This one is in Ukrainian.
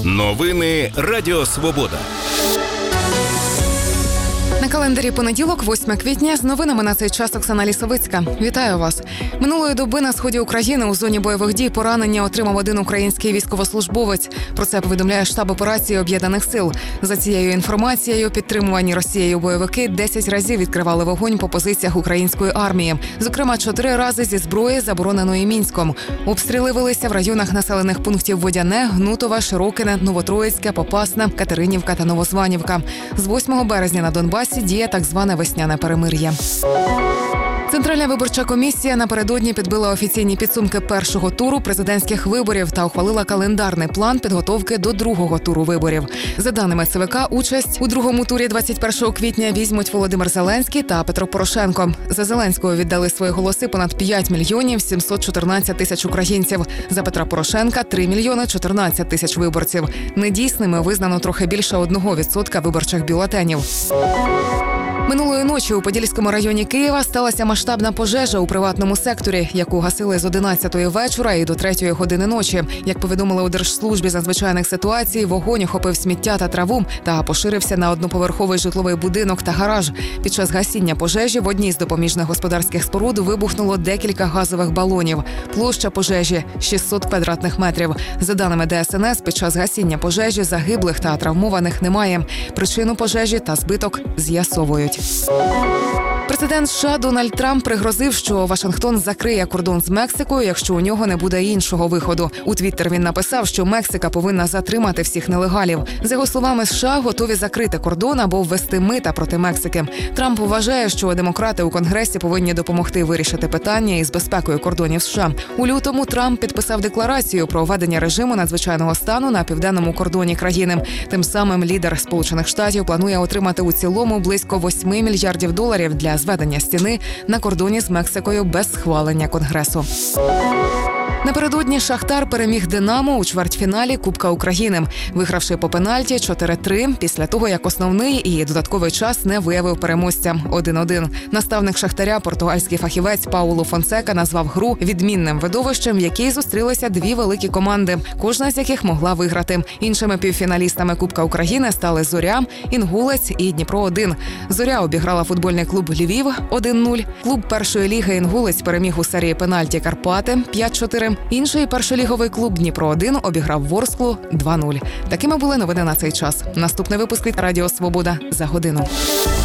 Новини Радіо Свобода. На календарі понеділок, 8 квітня, з новинами на цей час Оксана Лісовицька. Вітаю вас. Минулої доби на сході України у зоні бойових дій поранення отримав один український військовослужбовець. Про це повідомляє штаб операції Об'єднаних сил. За цією інформацією, підтримувані Росією бойовики 10 разів відкривали вогонь по позиціях української армії. Зокрема, 4 рази зі зброї, забороненої Мінськом. Обстріли велися в районах населених пунктів Водяне, Гнутове, Широкине, Новотроїцьке, Попасне, Катеринівка та Новозванівка. З 8 березня на Донбасі діє так зване весняне перемир'я. Центральна виборча комісія напередодні підбила офіційні підсумки першого туру президентських виборів та ухвалила календарний план підготовки до другого туру виборів. За даними ЦВК, участь у другому турі 21 квітня візьмуть Володимир Зеленський та Петро Порошенко. За Зеленського віддали свої голоси понад 5 мільйонів 714 тисяч українців. За Петра Порошенка – 3 мільйони 14 тисяч виборців. Недійсними визнано трохи більше 1% виборчих бюлетенів. Минулої ночі у Подільському районі Києва сталася масштабна пожежа у приватному секторі, яку гасили з 11-ї вечора і до 3-ї години ночі. Як повідомили у Держслужбі з надзвичайних ситуацій, вогонь охопив сміття та траву та поширився на одноповерховий житловий будинок та гараж. Під час гасіння пожежі в одній з допоміжних господарських споруд вибухнуло декілька газових балонів. Площа пожежі – 600 квадратних метрів. За даними ДСНС, під час гасіння пожежі загиблих та травмованих немає. Причину пожежі та збиток з'ясовують. Президент США Дональд Трамп пригрозив, що Вашингтон закриє кордон з Мексикою, якщо у нього не буде іншого виходу. У Твіттер він написав, що Мексика повинна затримати всіх нелегалів. За його словами, США готові закрити кордон або ввести мита проти Мексики. Трамп вважає, що демократи у Конгресі повинні допомогти вирішити питання із безпекою кордонів США. У лютому Трамп підписав декларацію про введення режиму надзвичайного стану на південному кордоні країни. Тим самим лідер Сполучених Штатів планує отримати у цілому близько $8 мільярдів для зведення стіни на кордоні з Мексикою без схвалення Конгресу. Напередодні «Шахтар» переміг «Динамо» у чвертьфіналі Кубка України, вигравши по пенальті 4-3 після того, як основний і додатковий час не виявив переможця 1-1. Наставник «Шахтаря», португальський фахівець Паулу Фонсека, назвав гру відмінним видовищем, в якій зустрілися дві великі команди, кожна з яких могла виграти. Іншими півфіналістами Кубка України стали «Зоря», «Інгулець» і «Дніпро-1». «Зоря» обіграла футбольний клуб «Львів» 1-0. Клуб першої ліги «Інгулець» переміг у серії пенальті «Карпати» 5-4. Інший першоліговий клуб «Дніпро-1» обіграв «Ворсклу» 2-0. Такими були новини на цей час. Наступний випуск від Радіо Свобода за годину.